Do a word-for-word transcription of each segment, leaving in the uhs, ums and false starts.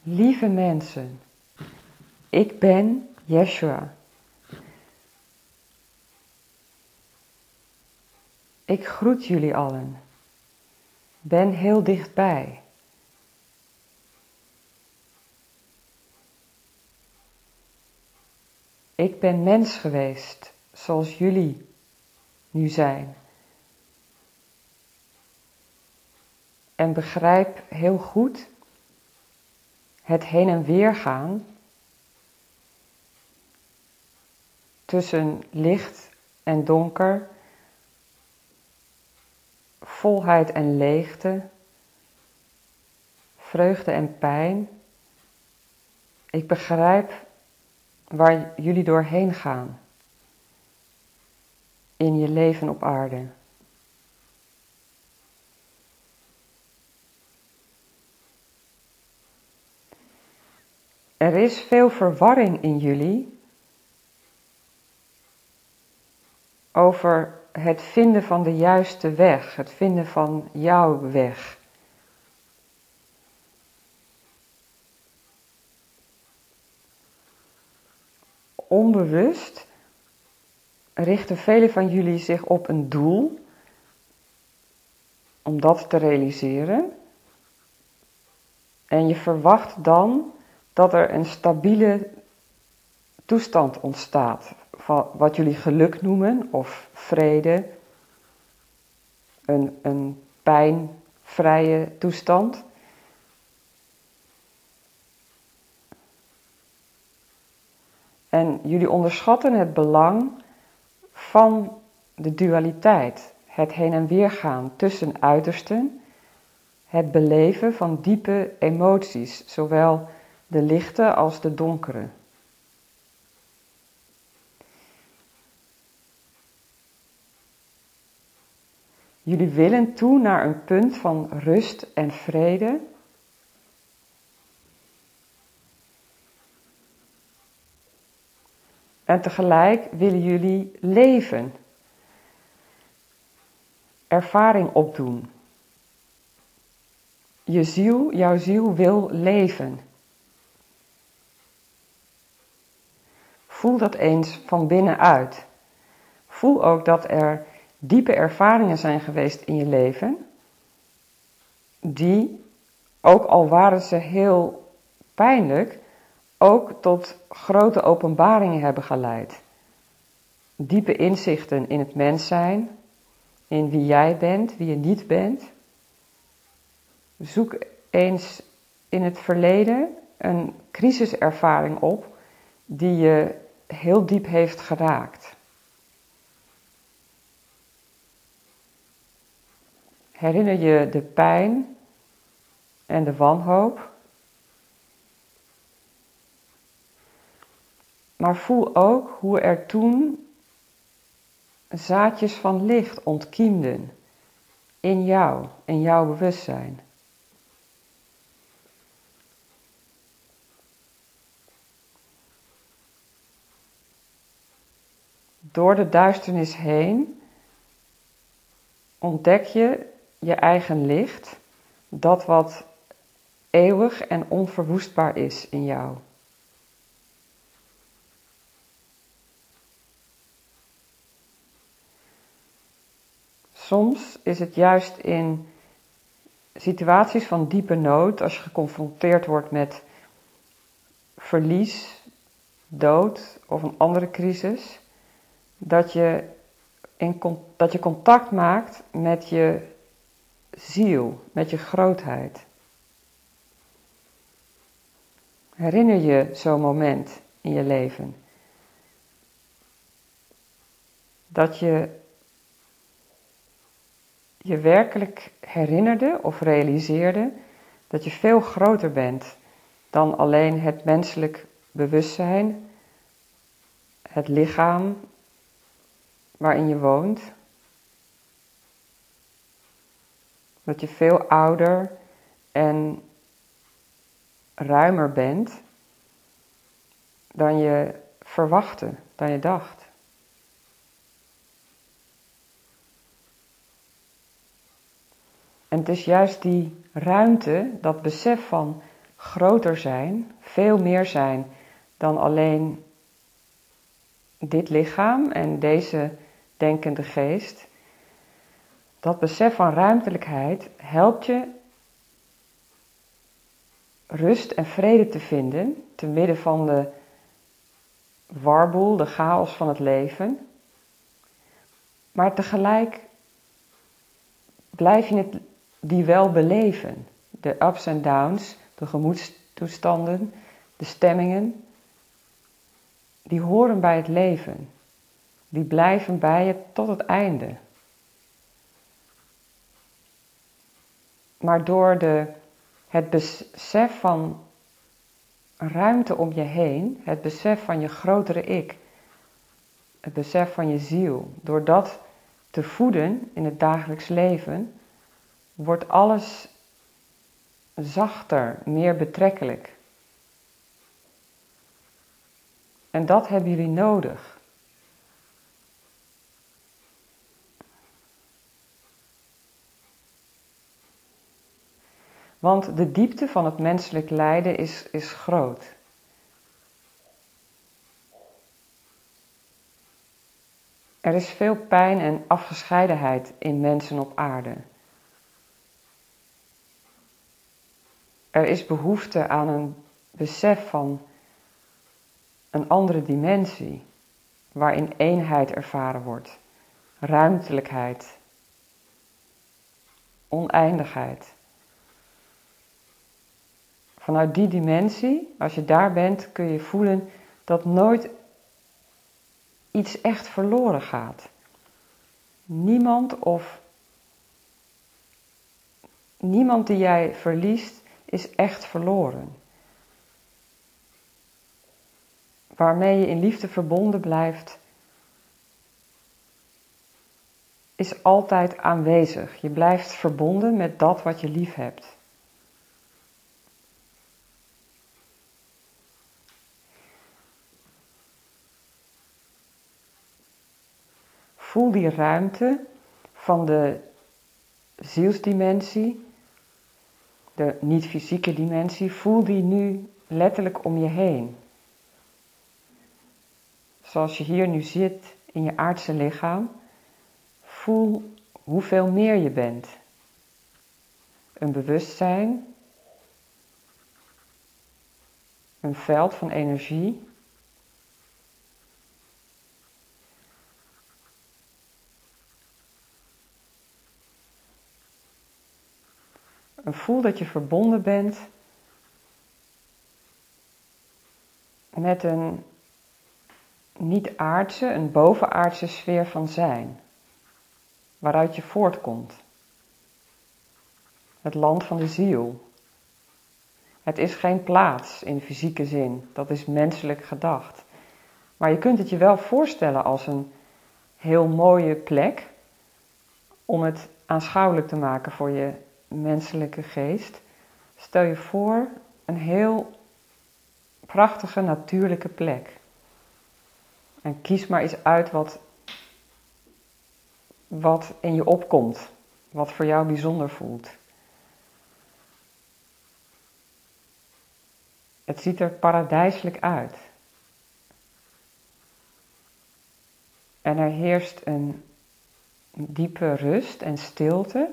Lieve mensen, ik ben Yeshua. Ik groet jullie allen. Ben heel dichtbij. Ik ben mens geweest, zoals jullie nu zijn. En begrijp heel goed het heen en weer gaan tussen licht en donker, volheid en leegte, vreugde en pijn. Ik begrijp waar jullie doorheen gaan in je leven op aarde. Er is veel verwarring in jullie over het vinden van de juiste weg, het vinden van jouw weg. Onbewust richten velen van jullie zich op een doel om dat te realiseren. En je verwacht dan dat er een stabiele toestand ontstaat, van wat jullie geluk noemen of vrede, een, een pijnvrije toestand. En jullie onderschatten het belang van de dualiteit, het heen en weer gaan tussen uitersten, het beleven van diepe emoties, zowel de lichte als de donkere. Jullie willen toe naar een punt van rust en vrede. En tegelijk willen jullie leven, ervaring opdoen. Je ziel, jouw ziel wil leven. Voel dat eens van binnenuit. Voel ook dat er diepe ervaringen zijn geweest in je leven, die, ook al waren ze heel pijnlijk, ook tot grote openbaringen hebben geleid. Diepe inzichten in het mens zijn, in wie jij bent, wie je niet bent. Zoek eens in het verleden een crisiservaring op die je heel diep heeft geraakt. Herinner je de pijn en de wanhoop. Maar voel ook hoe er toen zaadjes van licht ontkiemden in jou, in jouw bewustzijn. Door de duisternis heen ontdek je je eigen licht, dat wat eeuwig en onverwoestbaar is in jou. Soms is het juist in situaties van diepe nood, als je geconfronteerd wordt met verlies, dood of een andere crisis, dat je, in, dat je contact maakt met je ziel, met je grootheid. Herinner je zo'n moment in je leven? Dat je je werkelijk herinnerde of realiseerde dat je veel groter bent dan alleen het menselijk bewustzijn, het lichaam waarin je woont. Dat je veel ouder en ruimer bent dan je verwachtte, dan je dacht. En het is juist die ruimte, dat besef van groter zijn, veel meer zijn dan alleen dit lichaam en deze denkende geest. Dat besef van ruimtelijkheid helpt je rust en vrede te vinden te midden van de warboel, de chaos van het leven. Maar tegelijk blijf je het, die wel beleven. De ups en downs, de gemoedstoestanden, de stemmingen, die horen bij het leven. Die blijven bij je tot het einde. Maar door de, het besef van ruimte om je heen, het besef van je grotere ik, het besef van je ziel, door dat te voeden in het dagelijks leven, wordt alles zachter, meer betrekkelijk. En dat hebben jullie nodig. Want de diepte van het menselijk lijden is, is groot. Er is veel pijn en afgescheidenheid in mensen op aarde. Er is behoefte aan een besef van een andere dimensie, waarin eenheid ervaren wordt, ruimtelijkheid, oneindigheid. Vanuit die dimensie, als je daar bent, kun je voelen dat nooit iets echt verloren gaat. Niemand of niemand die jij verliest is echt verloren. Waarmee je in liefde verbonden blijft, is altijd aanwezig. Je blijft verbonden met dat wat je lief hebt. Voel die ruimte van de zielsdimensie, de niet-fysieke dimensie, voel die nu letterlijk om je heen. Zoals je hier nu zit in je aardse lichaam, voel hoeveel meer je bent. Een bewustzijn, een veld van energie. En voel dat je verbonden bent met een niet-aardse, een bovenaardse sfeer van zijn, waaruit je voortkomt. Het land van de ziel. Het is geen plaats in fysieke zin, dat is menselijk gedacht. Maar je kunt het je wel voorstellen als een heel mooie plek om het aanschouwelijk te maken voor je menselijke geest. Stel je voor een heel prachtige natuurlijke plek. En kies maar eens uit wat, wat in je opkomt, wat voor jou bijzonder voelt. Het ziet er paradijselijk uit. En er heerst een diepe rust en stilte.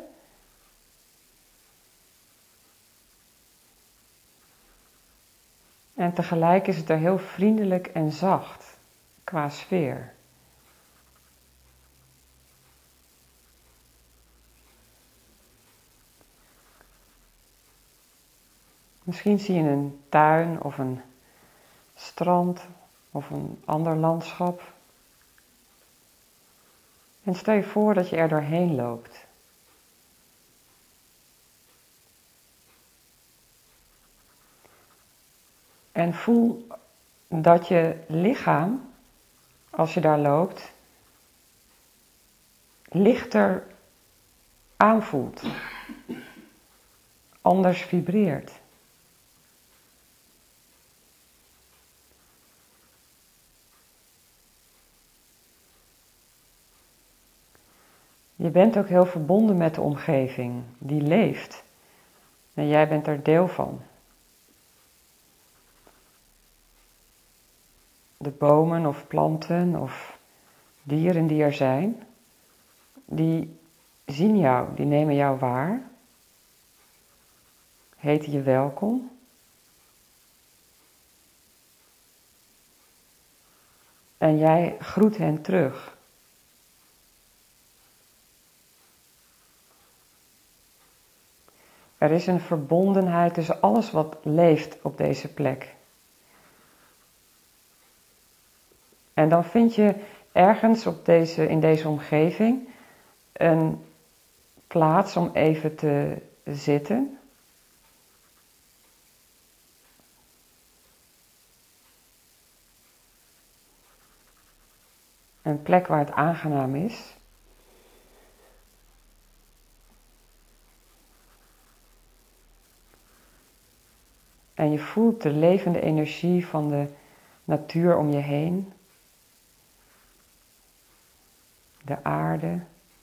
En tegelijk is het er heel vriendelijk en zacht qua sfeer. Misschien zie je een tuin of een strand of een ander landschap. En stel je voor dat je er doorheen loopt. En voel dat je lichaam, als je daar loopt, lichter aanvoelt. Anders vibreert. Je bent ook heel verbonden met de omgeving, die leeft. En jij bent er deel van. de bomen of planten of dieren die er zijn, die zien jou, die nemen jou waar, heten je welkom. En jij groet hen terug. Er is een verbondenheid tussen alles wat leeft op deze plek. En dan vind je ergens op deze, in deze omgeving een plaats om even te zitten. Een plek waar het aangenaam is. En je voelt de levende energie van de natuur om je heen. De aarde.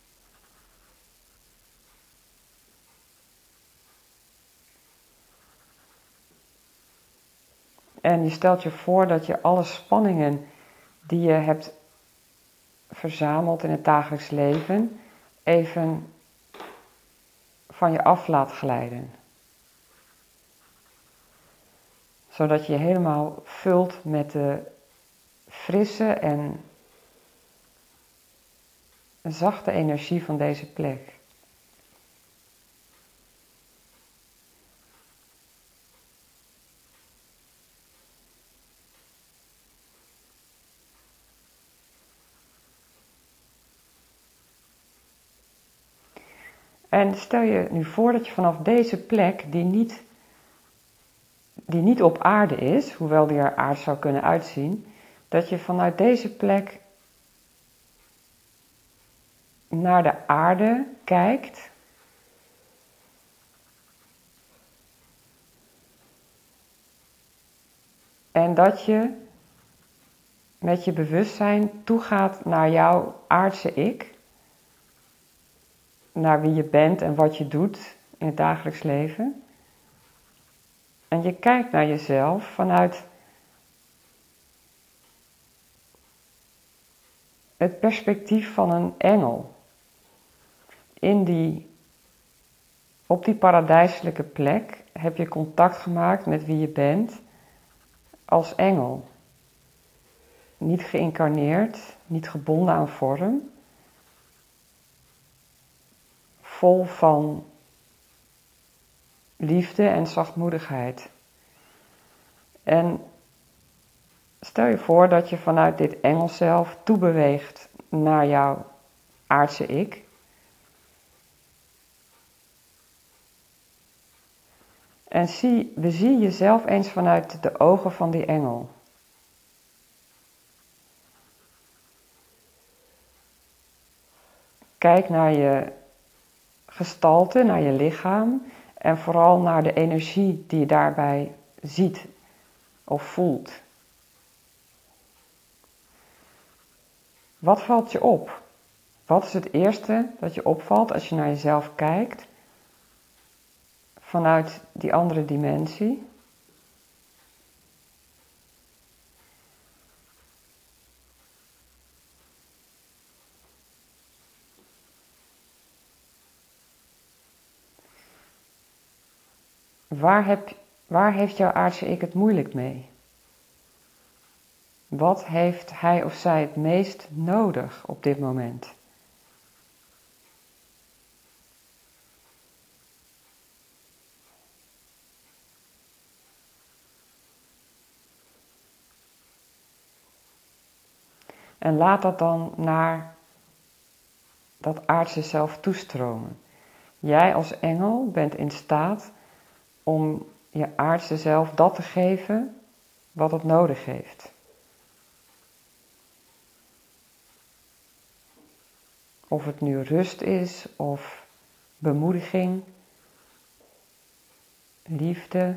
En je stelt je voor dat je alle spanningen die je hebt verzameld in het dagelijks leven, even van je af laat glijden. Zodat je je helemaal vult met de frisse en zachte energie van deze plek. En stel je nu voor dat je vanaf deze plek, die niet, die niet op aarde is, hoewel die er aards zou kunnen uitzien, dat je vanuit deze plek naar de aarde kijkt. En dat je met je bewustzijn toegaat naar jouw aardse ik. Naar wie je bent en wat je doet in het dagelijks leven. En je kijkt naar jezelf vanuit het perspectief van een engel. In die, op die paradijselijke plek heb je contact gemaakt met wie je bent als engel. Niet geïncarneerd, niet gebonden aan vorm. Vol van liefde en zachtmoedigheid. En stel je voor dat je vanuit dit engel zelf toebeweegt naar jouw aardse ik. En zie, bezie jezelf eens vanuit de ogen van die engel. Kijk naar je gestalte, naar je lichaam en vooral naar de energie die je daarbij ziet of voelt. Wat valt je op? Wat is het eerste dat je opvalt als je naar jezelf kijkt vanuit die andere dimensie? Waar, heb, waar heeft jouw aardse ik het moeilijk mee? Wat heeft hij of zij het meest nodig op dit moment? En laat dat dan naar dat aardse zelf toestromen. Jij als engel bent in staat om je aardse zelf dat te geven wat het nodig heeft. Of het nu rust is, of bemoediging, liefde,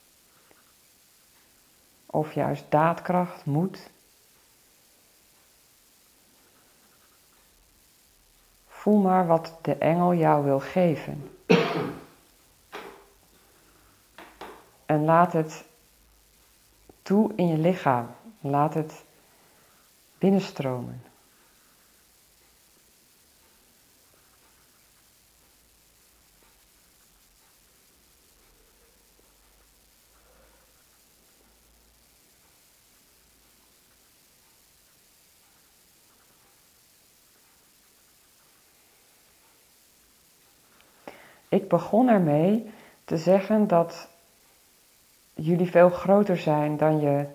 of juist daadkracht, moed. Voel maar wat de engel jou wil geven. En laat het toe in je lichaam. Laat het binnenstromen. Ik begon ermee te zeggen dat jullie veel groter zijn dan je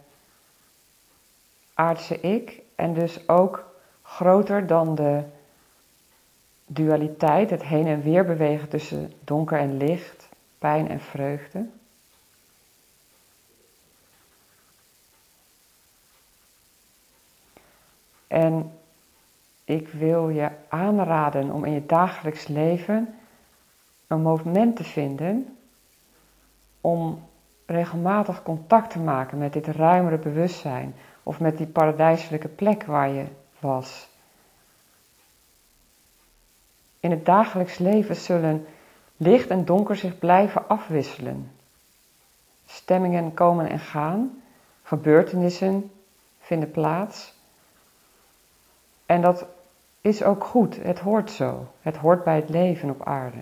aardse ik en dus ook groter dan de dualiteit, het heen en weer bewegen tussen donker en licht, pijn en vreugde. En ik wil je aanraden om in je dagelijks leven een moment te vinden om regelmatig contact te maken met dit ruimere bewustzijn of met die paradijselijke plek waar je was. In het dagelijks leven zullen licht en donker zich blijven afwisselen. Stemmingen komen en gaan, gebeurtenissen vinden plaats. En dat is ook goed, het hoort zo. Het hoort bij het leven op aarde.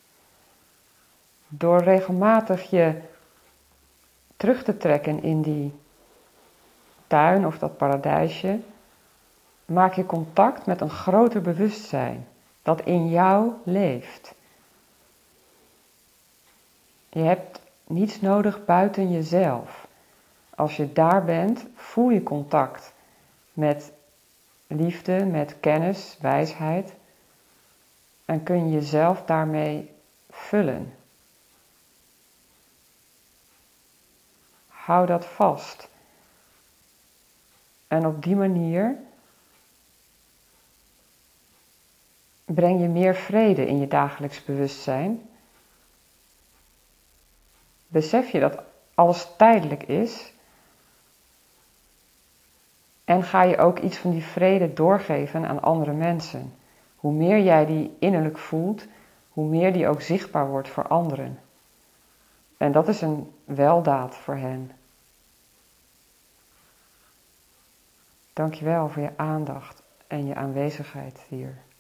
Door regelmatig je terug te trekken in die tuin of dat paradijsje, maak je contact met een groter bewustzijn dat in jou leeft. Je hebt niets nodig buiten jezelf. Als je daar bent, voel je contact met liefde, met kennis, wijsheid en kun je jezelf daarmee vullen. Hou dat vast. En op die manier breng je meer vrede in je dagelijks bewustzijn. Besef je dat alles tijdelijk is. En ga je ook iets van die vrede doorgeven aan andere mensen. Hoe meer jij die innerlijk voelt, hoe meer die ook zichtbaar wordt voor anderen. En dat is een weldaad voor hen. Dankjewel voor je aandacht en je aanwezigheid hier.